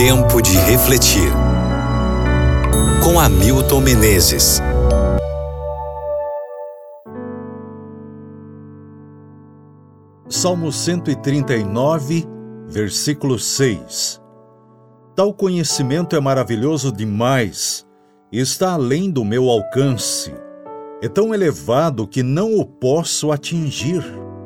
Tempo de refletir. Com Hamilton Menezes. Salmo 139, versículo 6. Tal conhecimento é maravilhoso demais, e está além do meu alcance. É tão elevado que não o posso atingir.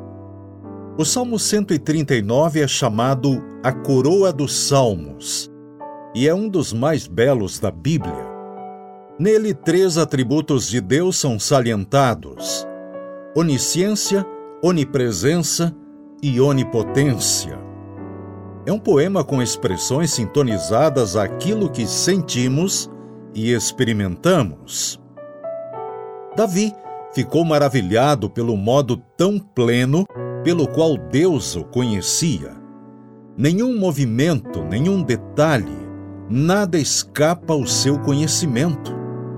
O Salmo 139 é chamado a Coroa dos Salmos, e é um dos mais belos da Bíblia. Nele, 3 atributos de Deus são salientados: onisciência, onipresença e onipotência. É um poema com expressões sintonizadas àquilo que sentimos e experimentamos. Davi ficou maravilhado pelo modo tão pleno pelo qual Deus o conhecia. Nenhum movimento, nenhum detalhe, nada escapa ao seu conhecimento.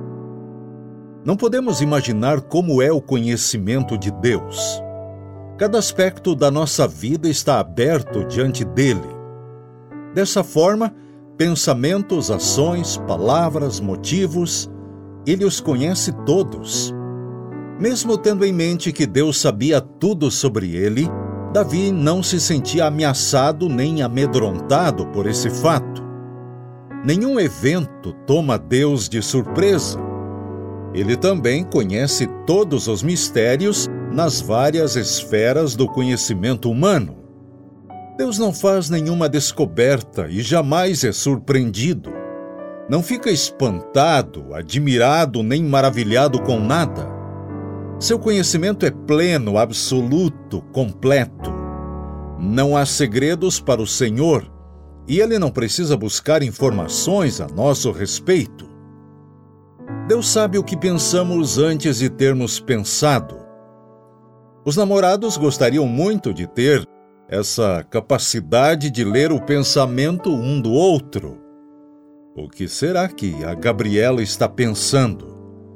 Não podemos imaginar como é o conhecimento de Deus. Cada aspecto da nossa vida está aberto diante dele. Dessa forma, pensamentos, ações, palavras, motivos, ele os conhece todos. Mesmo tendo em mente que Deus sabia tudo sobre ele, Davi não se sentia ameaçado nem amedrontado por esse fato. Nenhum evento toma Deus de surpresa. Ele também conhece todos os mistérios nas várias esferas do conhecimento humano. Deus não faz nenhuma descoberta e jamais é surpreendido. Não fica espantado, admirado nem maravilhado com nada. Seu conhecimento é pleno, absoluto, completo. Não há segredos para o Senhor, e Ele não precisa buscar informações a nosso respeito. Deus sabe o que pensamos antes de termos pensado. Os namorados gostariam muito de ter essa capacidade de ler o pensamento um do outro. O que será que a Gabriela está pensando?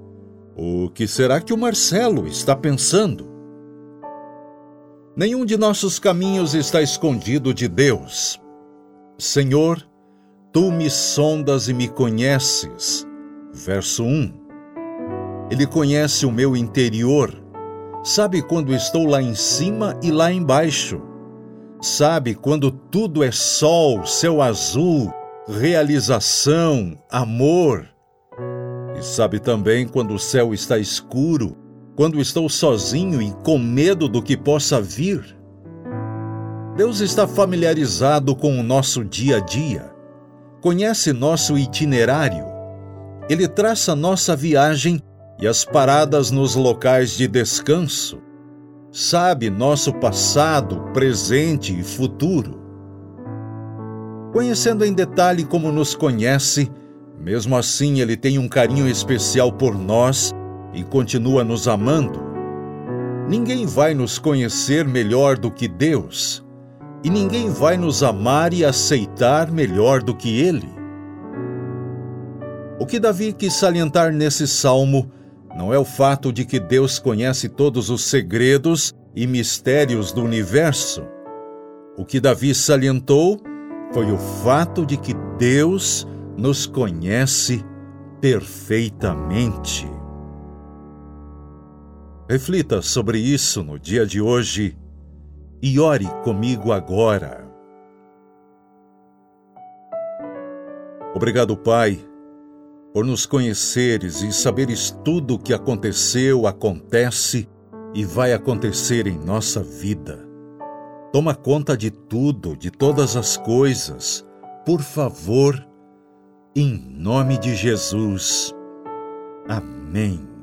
O que será que o Marcelo está pensando? Nenhum de nossos caminhos está escondido de Deus. Senhor, tu me sondas e me conheces. Verso 1. Ele conhece o meu interior. Sabe quando estou lá em cima e lá embaixo. Sabe quando tudo é sol, céu azul, realização, amor. E sabe também quando o céu está escuro, quando estou sozinho e com medo do que possa vir. Deus está familiarizado com o nosso dia a dia, conhece nosso itinerário. Ele traça nossa viagem e as paradas nos locais de descanso. Sabe nosso passado, presente e futuro. Conhecendo em detalhe como nos conhece, mesmo assim Ele tem um carinho especial por nós e continua nos amando. Ninguém vai nos conhecer melhor do que Deus, e ninguém vai nos amar e aceitar melhor do que Ele. O que Davi quis salientar nesse salmo não é o fato de que Deus conhece todos os segredos e mistérios do universo. O que Davi salientou foi o fato de que Deus nos conhece perfeitamente. Reflita sobre isso no dia de hoje e ore comigo agora. Obrigado, Pai, por nos conheceres e saberes tudo o que aconteceu, acontece e vai acontecer em nossa vida. Toma conta de tudo, de todas as coisas, por favor, em nome de Jesus. Amém.